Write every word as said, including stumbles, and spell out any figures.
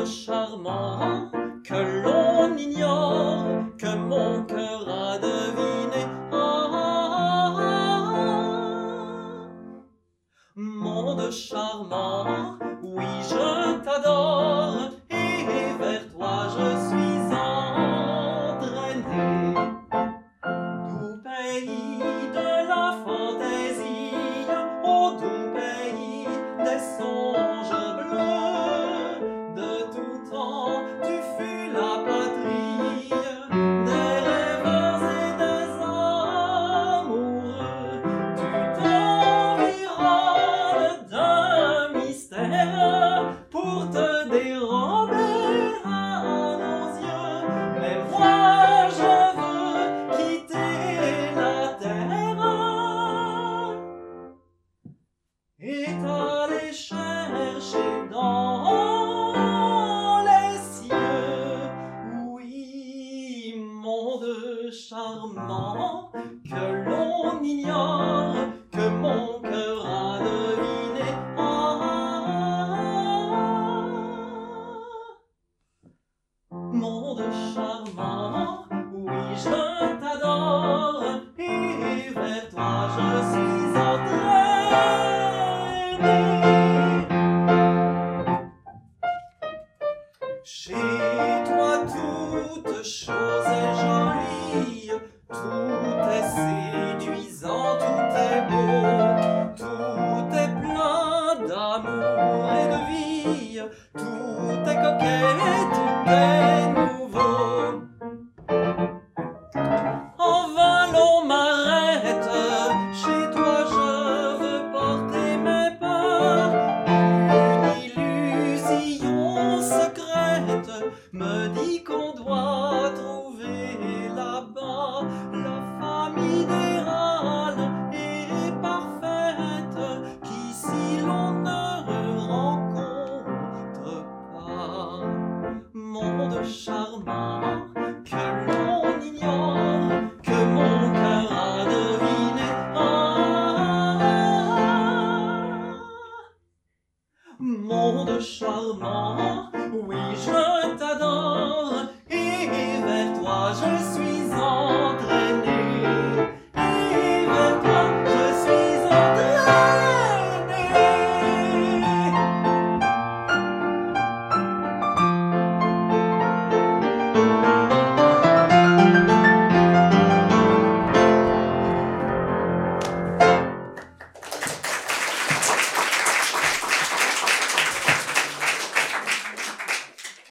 charmant que l'on ignore, que mon cœur a deviné. Ah, ah, ah. Monde charmant, oui je t'adore, et vers toi je suis entraîné. Doux pays de la fantaisie, ô doux pays des songes bleus, de tout temps tu fus la patrie des rêveurs et des amoureux. Tu t'environnes d'un mystère pour te dérober à nos yeux. Mais moi je veux quitter la terre et t'aller chercher dans les cieux. Oui, monde charmant que l'on ignore,